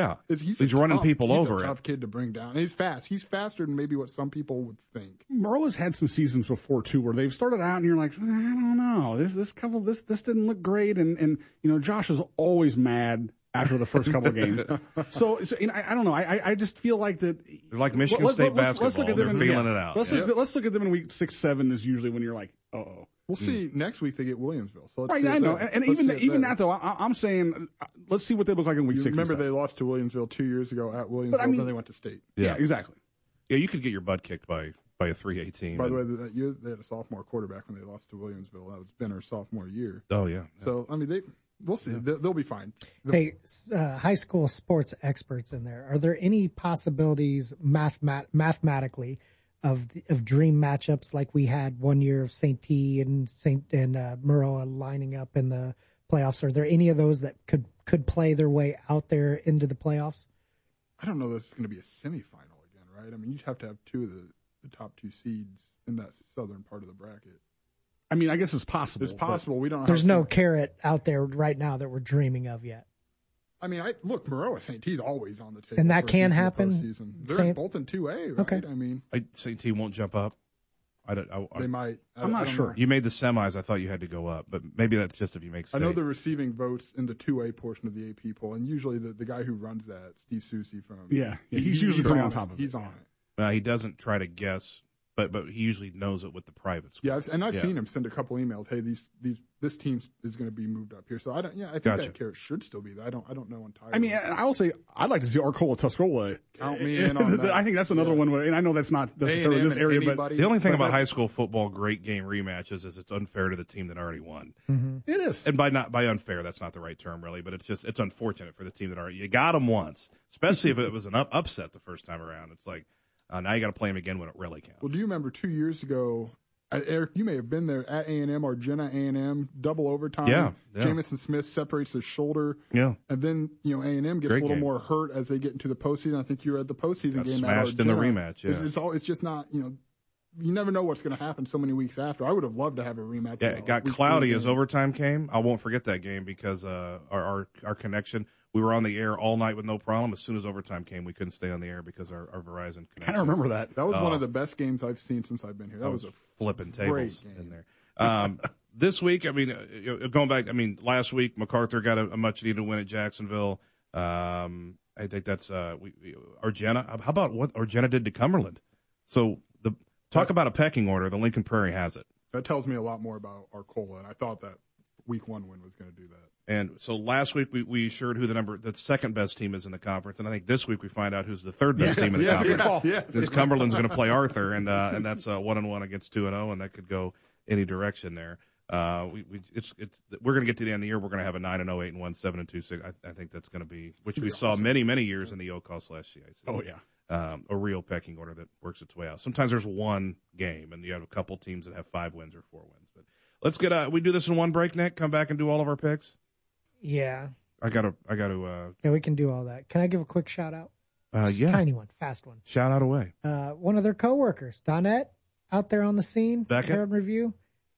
He's running people over. He's a tough kid to bring down. And he's fast. He's faster than maybe what some people would think. Maroa's had some seasons before too where they've started out and you're like, I don't know, this didn't look great, and Josh is always mad after the first couple of games. So I don't know. I just feel like that. They're like Michigan State basketball. Let's look at them feeling it out. Let's look at them in week 6, 7 is usually when you're like, uh-oh. We'll see. Next week they get Williamsville. So let's see. I know. And even that though, I'm saying let's see what they look like in week 6. Remember they lost to Williamsville 2 years ago at Williamsville, and then they went to state. Yeah, exactly. Yeah, you could get your butt kicked by a 3A team. By the way, that year they had a sophomore quarterback when they lost to Williamsville. That was Benner's sophomore year. Oh yeah. So I mean we'll see. They'll be fine. Hey, high school sports experts in there. Are there any possibilities mathematically of dream matchups like we had one year of St. T and Maroa lining up in the playoffs? Are there any of those that could play their way out there into the playoffs? I don't know that it's going to be a semifinal again, right? I mean, you'd have to have 2 of the top 2 seeds in that southern part of the bracket. I mean, I guess it's possible. It's possible. We don't know. There's no carrot out there right now that we're dreaming of yet. I mean, look, Maroa St. T is always on the table. And that can happen? They're both in 2A, right? Okay. I mean, St. T won't jump up. They might. I'm not sure. You made the semis. I thought you had to go up, but maybe that's just if you make state. I know they're receiving votes in the 2A portion of the AP poll, and usually the guy who runs that, Steve Soucy from. Yeah, he's usually pretty on top of it. He's on it. He doesn't try to guess But he usually knows it with the private school. Yeah, and I've seen him send a couple emails. Hey, this team is going to be moved up here. So I think that carrot should still be there. I don't know entirely. I mean, I will say I'd like to see Arcola Tuscola. Count me in on that. I think that's another one. And I know that's not necessarily this area, but the only thing about high school football great game rematches is it's unfair to the team that already won. Mm-hmm. It is. And by unfair, that's not the right term really, but it's unfortunate for the team that already you got them once, especially if it was an upset the first time around. It's like. Now you got to play them again when it really counts. Well, do you remember 2 years ago, Eric, you may have been there at A&M, Argenta A&M, double overtime. Yeah. Jamison Smith separates his shoulder. Yeah. And then, A&M gets a little more hurt as they get into the postseason. I think you were at the postseason game at Argenta. Smashed in the rematch, yeah. It's just not, you never know what's going to happen so many weeks after. I would have loved to have a rematch. Yeah, it got cloudy as overtime came. I won't forget that game because our connection, we were on the air all night with no problem. As soon as overtime came, we couldn't stay on the air because our Verizon connection. I kind of remember that. That was one of the best games I've seen since I've been here. That was a flipping tables in there. This week, going back, last week MacArthur got a much needed win at Jacksonville. I think that's Argenta. How about what Argenta did to Cumberland? So talk about a pecking order. The Lincoln Prairie has it. That tells me a lot more about Arcola, and I thought that week 1 win was going to do that. And so last week we assured who the second best team is in the conference, and I think this week we find out who's the third best team in the conference. Since Cumberland's going to play Arthur, and that's 1-1 against 2-0, and that could go any direction there. We're going to get to the end of the year. We're going to have a 9-0, 8-1, 7-2, 6. I think that's going to be which we saw many years in the OCOS/CIC. Oh yeah. A real pecking order that works its way out. Sometimes there's one game, and you have a couple teams that have 5 wins or 4 wins. But let's get we do this in one break, Nick. Come back and do all of our picks. Yeah. I gotta. Yeah, we can do all that. Can I give a quick shout out? Yeah. Tiny one, fast one. Shout out away. One of their coworkers, Donette, out there on the scene. Herald Review,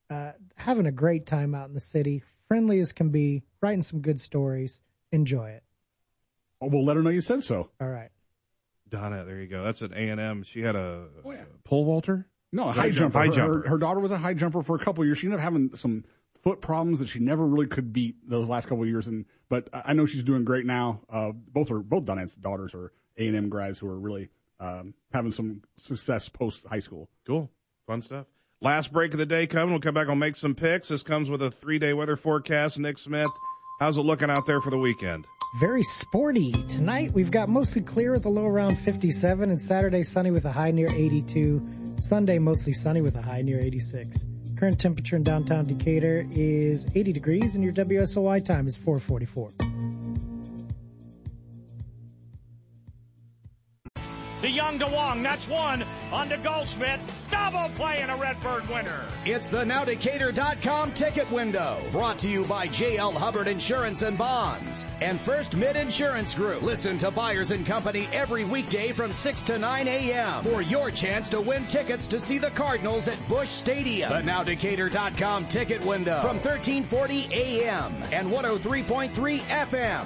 having a great time out in the city, friendly as can be, writing some good stories. Enjoy it. Well, we'll let her know you said so. All right. Donette, there you go. That's at A&M. She had a pole vaulter. No, a high jumper. Her daughter was a high jumper for a couple of years. She ended up having some foot problems that she never really could beat those last couple of years. But I know she's doing great now. Both Donette's daughters are A&M grads who are really having some success post high school. Cool, fun stuff. Last break of the day coming. We'll come back. I'll make some picks. This comes with a 3-day weather forecast. Nick Smith, how's it looking out there for the weekend? Very sporty. Tonight we've got mostly clear with a low around 57, and Saturday sunny with a high near 82. Sunday mostly sunny with a high near 86. Current temperature in downtown Decatur is 80 degrees, and your WSOY time is 4:44. The Young DeWong, that's one. On to Goldschmidt. Double play and a Redbird winner. It's the NowDecatur.com ticket window. Brought to you by J.L. Hubbard Insurance and Bonds and First Mid Insurance Group. Listen to Byers & Company every weekday from 6 to 9 a.m. for your chance to win tickets to see the Cardinals at Busch Stadium. The NowDecatur.com ticket window from 1340 a.m. and 103.3 FM.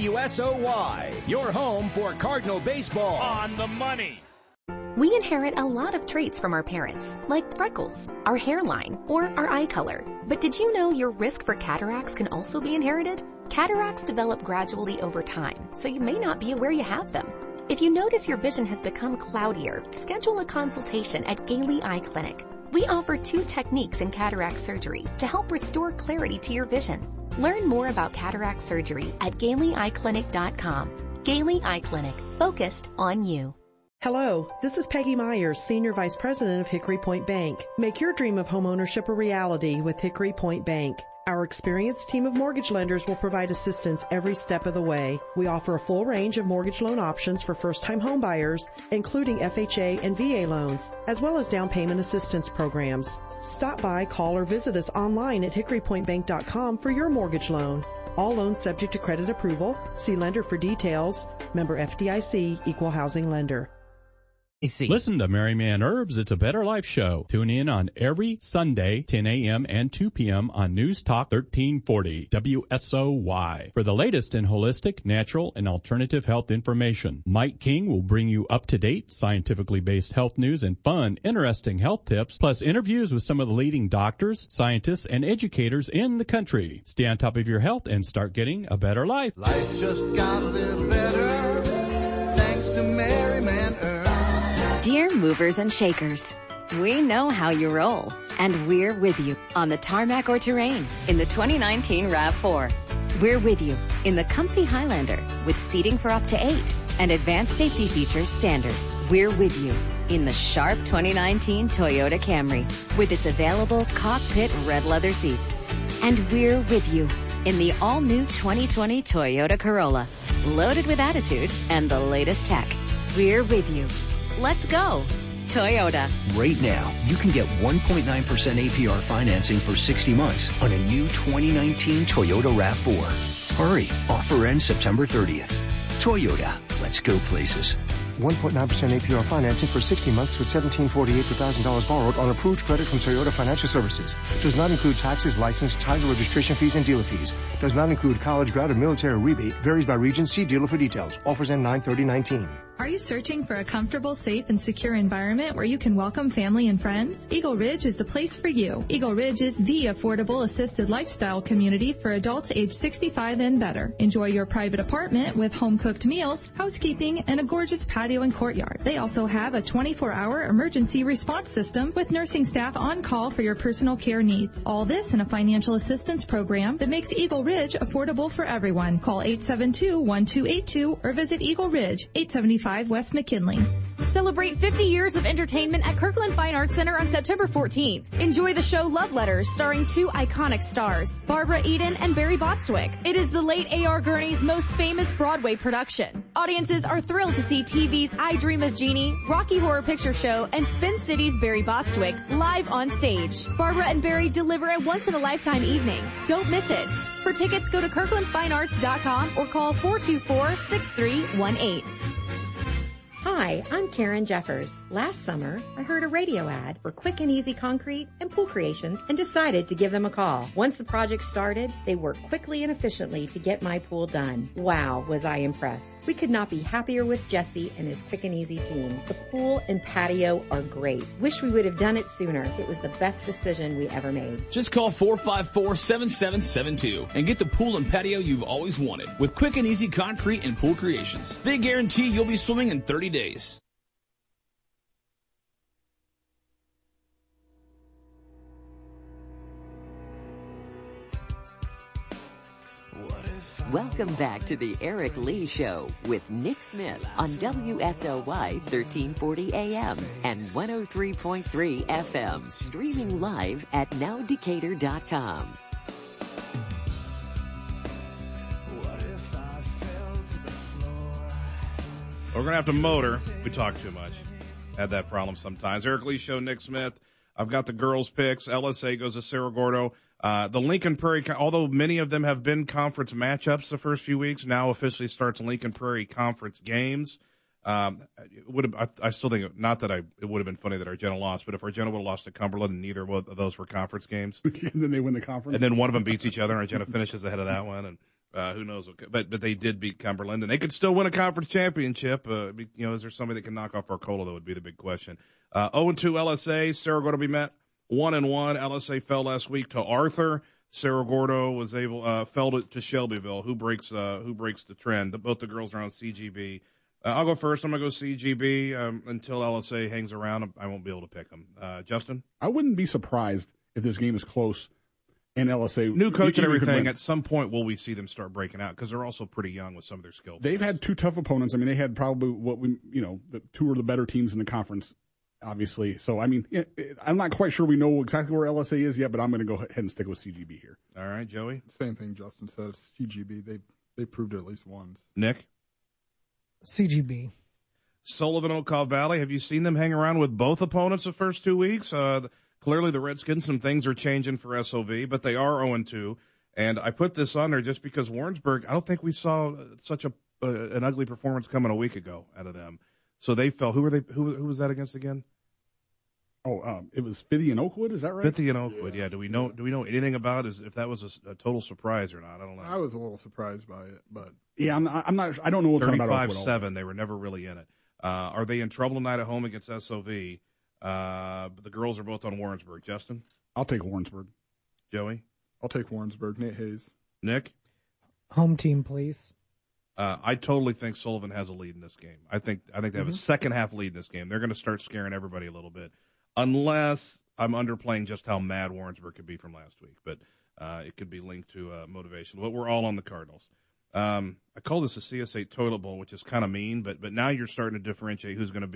WSOY, your home for Cardinal baseball. On the money. We inherit a lot of traits from our parents, like freckles, our hairline, or our eye color. But did you know your risk for cataracts can also be inherited? Cataracts develop gradually over time, so you may not be aware you have them. If you notice your vision has become cloudier, schedule a consultation at Gailey Eye Clinic. We offer 2 techniques in cataract surgery to help restore clarity to your vision. Learn more about cataract surgery at GaileyEyeClinic.com. Gailey Eye Clinic, focused on you. Hello, this is Peggy Myers, Senior Vice President of Hickory Point Bank. Make your dream of homeownership a reality with Hickory Point Bank. Our experienced team of mortgage lenders will provide assistance every step of the way. We offer a full range of mortgage loan options for first-time home buyers, including FHA and VA loans, as well as down payment assistance programs. Stop by, call, or visit us online at hickorypointbank.com for your mortgage loan. All loans subject to credit approval. See lender for details. Member FDIC, Equal Housing Lender. Listen to Merryman Herbs. It's a Better Life show. Tune in on every Sunday, 10 a.m. and 2 p.m. on News Talk 1340 WSOY for the latest in holistic, natural, and alternative health information. Mike King will bring you up-to-date, scientifically based health news and fun, interesting health tips, plus interviews with some of the leading doctors, scientists, and educators in the country. Stay on top of your health and start getting a better life. Life just got a little better thanks to Merryman Herbs. Dear movers and shakers, We know how you roll, and we're with you on the tarmac or terrain in the 2019 RAV4. We're with you in the comfy Highlander with seating for up to 8 and advanced safety features standard. We're with you in the sharp 2019 Toyota Camry with its available cockpit red leather seats. And we're with you in the all-new 2020 Toyota Corolla, loaded with attitude and the latest tech. We're with you. Let's go, Toyota. Right now, you can get 1.9% APR financing for 60 months on a new 2019 Toyota RAV4. Hurry, offer ends September 30th. Toyota, let's go places. 1.9% APR financing for 60 months with $1,748 per $1,000 borrowed on approved credit from Toyota Financial Services. Does not include taxes, license, title, registration fees, and dealer fees. Does not include college grad or military rebate. Varies by region. See dealer for details. Offers end 9/30/19. Are you searching for a comfortable, safe, and secure environment where you can welcome family and friends? Eagle Ridge is the place for you. Eagle Ridge is the affordable assisted lifestyle community for adults age 65 and better. Enjoy your private apartment with home-cooked meals, housekeeping, and a gorgeous patio and courtyard. They also have a 24-hour emergency response system with nursing staff on call for your personal care needs. All this in a financial assistance program that makes Eagle Ridge affordable for everyone. Call 872-1282 or visit Eagle Ridge, 875 West McKinley. Celebrate 50 years of entertainment at Kirkland Fine Arts Center on September 14th. Enjoy the show Love Letters, starring 2 iconic stars, Barbara Eden and Barry Bostwick. It is the late A.R. Gurney's most famous Broadway production. Audiences are thrilled to see TV's I Dream of Jeannie, Rocky Horror Picture Show, and Spin City's Barry Bostwick live on stage. Barbara and Barry deliver a once-in-a-lifetime evening. Don't miss it. For tickets, go to KirklandFineArts.com or call 424-6318. Hi, I'm Karen Jeffers. Last summer, I heard a radio ad for Quick and Easy Concrete and Pool Creations and decided to give them a call. Once the project started, they worked quickly and efficiently to get my pool done. Wow, was I impressed. We could not be happier with Jesse and his Quick and Easy team. The pool and patio are great. Wish we would have done it sooner. It was the best decision we ever made. Just call 454-7772 and get the pool and patio you've always wanted with Quick and Easy Concrete and Pool Creations. They guarantee you'll be swimming in 30 days. Welcome back to the Eric Lee Show with Nick Smith on WSOY 1340 AM and 103.3 FM, streaming live at nowdecatur.com. We're going to have to motor. We talk too much. Had that problem sometimes. Eric Lee Show, Nick Smith. I've got the girls' picks. LSA goes to Cerro Gordo. The Lincoln Prairie, although many of them have been conference matchups the first few weeks, now officially starts Lincoln Prairie conference games. I still think, not that it would have been funny that Argenta lost, but if Argenta would have lost to Cumberland and neither of those were conference games. And then they win the conference. And then one of them beats each other and Argenta finishes ahead of that one. And who knows? But they did beat Cumberland, and they could still win a conference championship. Is there somebody that can knock off Arcola? That would be the big question. 0-2 LSA. Cerro Gordo be met 1-1. LSA fell last week to Arthur. Cerro Gordo was fell to Shelbyville. Who breaks the trend? Both the girls are on CGB. I'll go first. I'm gonna go CGB until LSA hangs around. I won't be able to pick them. Justin, I wouldn't be surprised if this game is close. And LSA, new coach and everything, at some point will we see them start breaking out because they're also pretty young with some of their skill players. They've had 2 tough opponents. I mean, they had probably the 2 of the better teams in the conference, obviously. So, I mean, I'm not quite sure we know exactly where LSA is yet, but I'm going to go ahead and stick with CGB here. All right, Joey? Same thing Justin said. CGB, they proved it at least once. Nick? CGB. Sullivan Okaw Valley, have you seen them hang around with both opponents the first 2 weeks? Clearly, the Redskins, some things are changing for SOV, but they are 0-2. And I put this on there just because Warrensburg, I don't think we saw such an ugly performance coming a week ago out of them. So they fell. Who were they? Who was that against again? It was Fithy and Oakwood. Is that right? Fithy and Oakwood. Yeah. Do we know anything about if that was a total surprise or not? I don't know. I was a little surprised by it, but yeah, I'm not. I don't know what 35-7. They were never really in it. Are they in trouble tonight at home against SOV? But the girls are both on Warrensburg. Justin? I'll take Warrensburg. Joey? I'll take Warrensburg. Nate Hayes. Nick? Home team, please. I totally think Sullivan has a lead in this game. I think they have a second half lead in this game. They're going to start scaring everybody a little bit. unless I'm underplaying just how mad Warrensburg could be from last week. But it could be linked to motivation. But we're all on the Cardinals. I call this a CS8 toilet bowl, which is kind of mean, but now you're starting to differentiate who's not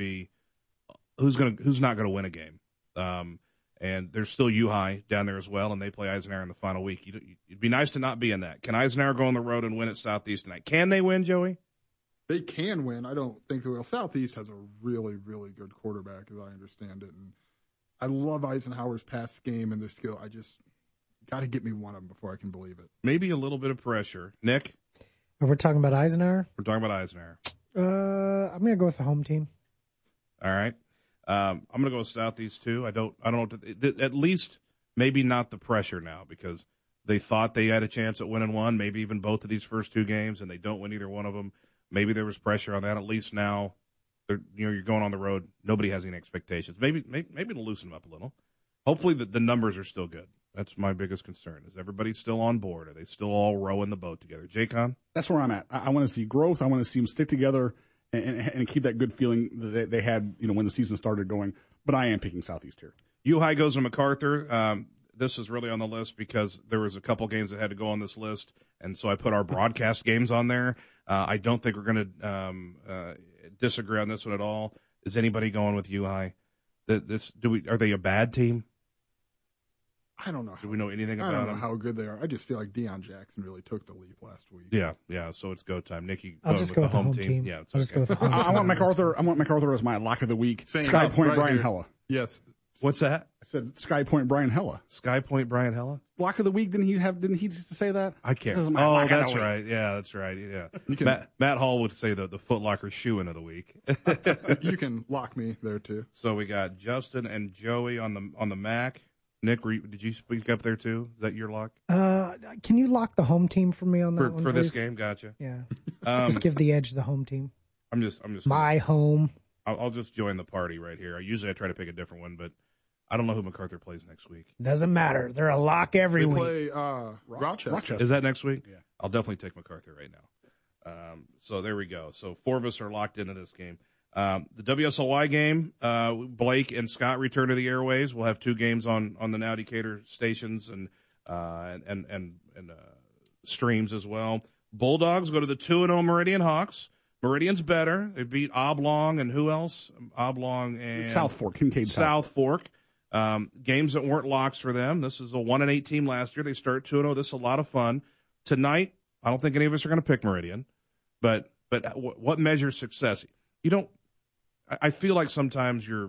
going to win a game. And there's still U-High down there as well, and they play Eisenhower in the final week. It'd be nice to not be in that. Can Eisenhower go on the road and win at Southeast tonight? Can they win, Joey? They can win. I don't think they will. Southeast has a really, really good quarterback, as I understand it. And I love Eisenhower's pass game and their skill. I just got to get me one of them before I can believe it. Maybe a little bit of pressure. Nick? We're talking about Eisenhower? We're talking about Eisenhower. I'm going to go with the home team. All right. I'm going to go with Southeast too. I don't know. At least maybe not the pressure now, because they thought they had a chance at winning one, maybe even both of these first two games, and they don't win either one of them. Maybe there was pressure on that. At least now, you're going on the road. Nobody has any expectations. Maybe it'll loosen them up a little. Hopefully the numbers are still good. That's my biggest concern. Is everybody still on board? Are they still all rowing the boat together? J-Con? That's where I'm at. I want to see growth. I want to see them stick together and keep that good feeling that they had, when the season started going. But I am picking Southeast here. U-High goes to MacArthur. This is really on the list because there was a couple games that had to go on this list, and so I put our broadcast games on there. I don't think we're going to disagree on this one at all. Is anybody going with U-High? Are they a bad team? I don't know. Do we know anything about them? I don't know how good they are. I just feel like Deion Jackson really took the leap last week. Yeah. So it's go time. Nikki, I'll just go with the home team. Yeah, I'll just go with the home team. I want MacArthur as my lock of the week. Sky Point, Brian Hella. Yes. What's that? I said Sky Point, Brian Hella. Sky Point, Brian Hella. Lock of the week? Didn't he just say that? I can't. Oh, that's right. Yeah, that's right. Yeah. Matt Hall would say the Foot Locker shoe-in of the week. You can lock me there too. So we got Justin and Joey on the Mac. Nick, did you speak up there too? Is that your lock? Can you lock the home team for me on that one, for please? this game? Gotcha. Yeah. Just give the edge to the home team. I'm just my home. I'll just join the party right here. Usually I try to pick a different one, but I don't know who MacArthur plays next week. Doesn't matter. They're a lock every week. They play Rochester. Is that next week? Yeah. I'll definitely take MacArthur right now. So there we go. So four of us are locked into this game. The WSLY game, Blake and Scott return to the airways. We'll have two games on the Now Decatur stations and streams as well. Bulldogs go to the 2-0 Meridian Hawks. Meridian's better. They beat Oblong and who else? Oblong and South Fork. Kincaid South Fork. Games that weren't locks for them. This is a 1-8 team last year. They start 2-0. This is a lot of fun. Tonight, I don't think any of us are going to pick Meridian, but what measures success? I feel like sometimes you're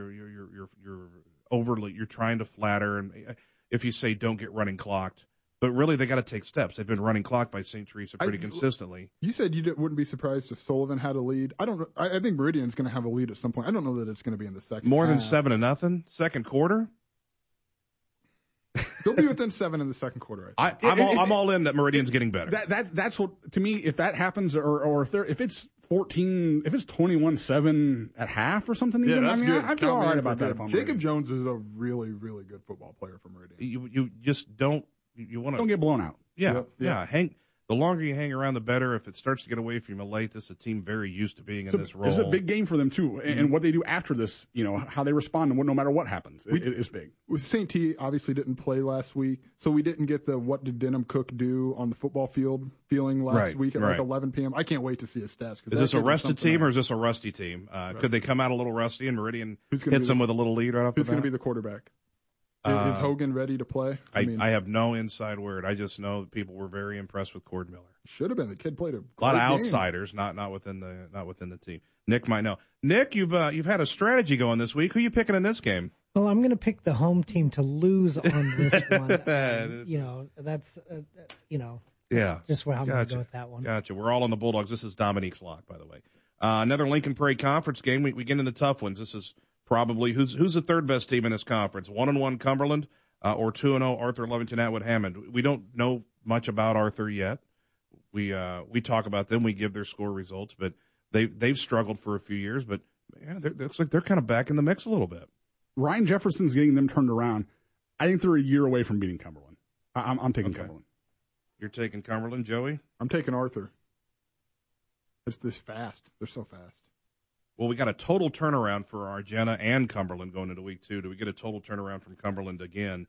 trying to flatter, and if you say don't get running clocked, but really they got to take steps. They've been running clocked by St. Teresa pretty consistently. You said you wouldn't be surprised if Sullivan had a lead. I don't know. I think Meridian's going to have a lead at some point. I don't know that it's going to be in the second. More than 7-0, second quarter. They'll be within 7 in the second quarter. I'm all in that Meridian's getting better. That's what, to me, if that happens, or if it's 14, if it's 21-7 at half or something, yeah, even, good. I'd be all right about that. If I'm Jacob Jones is a really, really good football player for Meridian. You just don't get blown out. Yeah. The longer you hang around, the better. If it starts to get away from you late, this is a team very used to being in this role. It's a big game for them, too. And what they do after this, how they respond and no matter what happens, it's big. St. T obviously didn't play last week, so we didn't get the what did Denham Cook do on the football field feeling last week at like 11 p.m. I can't wait to see his stats. Is this a rested team or is this a rusty team? Could they come out a little rusty and Meridian hits them with a little lead right off the bat? Who's going to be the quarterback? Is Hogan ready to play? I have no inside word. I just know that people were very impressed with Cord Miller. Should have been. The kid played a lot of game. outsiders, not within the team. Nick might know. Nick, you've had a strategy going this week. Who are you picking in this game? Well, I'm going to pick the home team to lose on this one. That's just where I'm going to go with that one. Gotcha. We're all on the Bulldogs. This is Dominique's lock, by the way. Another Lincoln Prairie Conference game. We get into the tough ones. This is probably who's the third best team in this conference? 1-1 Cumberland or 2-0 Arthur, Lovington, Atwood, Hammond. We don't know much about Arthur yet. We talk about them. We give their score results, but they've struggled for a few years. But it looks like they're kind of back in the mix a little bit. Ryan Jefferson's getting them turned around. I think they're a year away from beating Cumberland. I'm taking Cumberland. You're taking Cumberland, Joey? I'm taking Arthur. They're fast. They're so fast. Well, we got a total turnaround for Argenta and Cumberland going into week 2. Do we get a total turnaround from Cumberland again?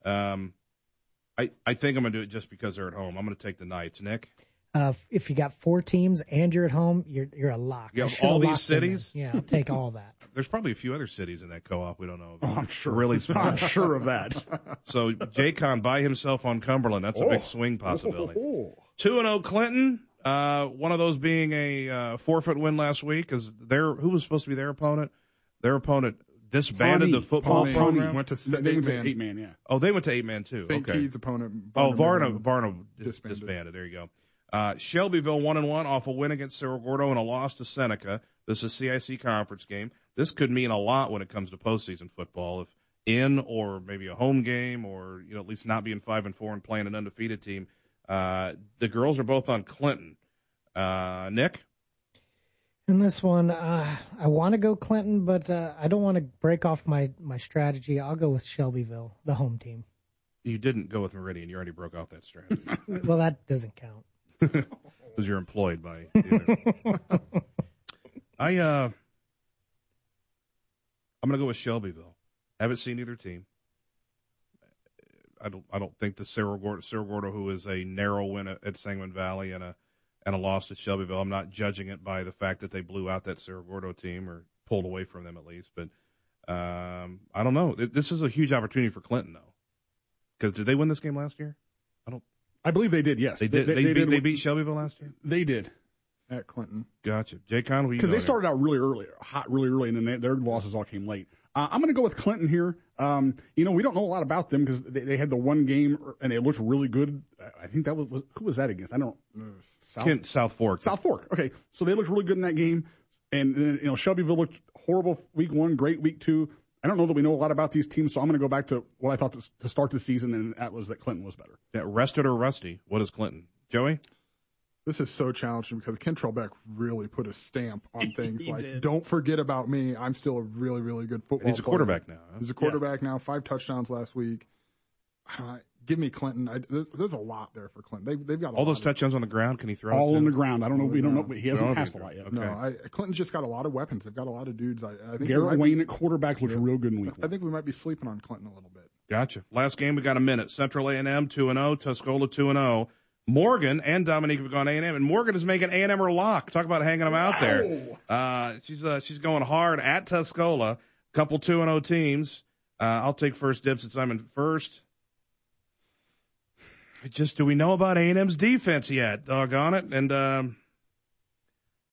I think I'm going to do it just because they're at home. I'm going to take the Knights. Nick? If you got 4 teams and you're at home, you're a lock. You have all these cities? Yeah, I'll take all that. There's probably a few other cities in that co-op we don't know about. Oh, I'm sure. Really small. I'm sure of that. So J-Con by himself on Cumberland. That's a big swing possibility. 2-0 Clinton. One of those being a forfeit win last week. Who was supposed to be their opponent? Their opponent disbanded the football program. Went to 8-man, yeah. Oh, they went to 8-man too. St. Keith's opponent. Varna disbanded. There you go. Shelbyville 1-1 off a win against Cerro Gordo and a loss to Seneca. This is a CIC conference game. This could mean a lot when it comes to postseason football. If in or maybe a home game, or at least not being 5-4 and playing an undefeated team. The girls are both on Clinton. Nick? In this one, I want to go Clinton, but I don't want to break off my strategy. I'll go with Shelbyville, the home team. You didn't go with Meridian. You already broke off that strategy. Well, that doesn't count. Because you're employed by either. I'm going to go with Shelbyville. Haven't seen either team. I don't think the Cerro Gordo, who is a narrow win at Sangamon Valley and a loss to Shelbyville. I'm not judging it by the fact that they blew out that Cerro Gordo team or pulled away from them at least. But I don't know. This is a huge opportunity for Clinton, though. Because did they win this game last year? I believe they did, yes. They beat Shelbyville last year? They did. At Clinton. Gotcha. Jay Conn, because they started out really early, and then their losses all came late. I'm going to go with Clinton here. We don't know a lot about them because they had the one game and they looked really good. I think that was who was that against? I don't know. South Fork. South Fork. Okay, so they looked really good in that game, and Shelbyville looked horrible week 1, great week 2. I don't know that we know a lot about these teams, so I'm going to go back to what I thought to start the season, and that was that Clinton was better. Yeah, rested or rusty? What is Clinton? Joey? This is so challenging because Ken Trelbeck really put a stamp on things don't forget about me. I'm still a really, really good football player. He's a quarterback now. Huh? He's a quarterback now, 5 touchdowns last week. Give me Clinton. There's a lot there for Clinton. They've got all those touchdowns on the ground. Can he throw all on the ground? I don't know. We don't know. He hasn't passed a lot yet. Okay. No, Clinton's just got a lot of weapons. They've got a lot of dudes. I think Garrett Wayne at quarterback looks real good in week 1. I think we might be sleeping on Clinton a little bit. Gotcha. Last game, we got a minute. Central A&M 2-0, Tuscola 2-0. Morgan and Dominique have gone A&M, and Morgan is making A&M her lock. Talk about hanging them out there. She's going hard at Tuscola. Couple 2-0 teams. I'll take first dibs since I'm in first. Do we know about A&M's defense yet? Doggone it. And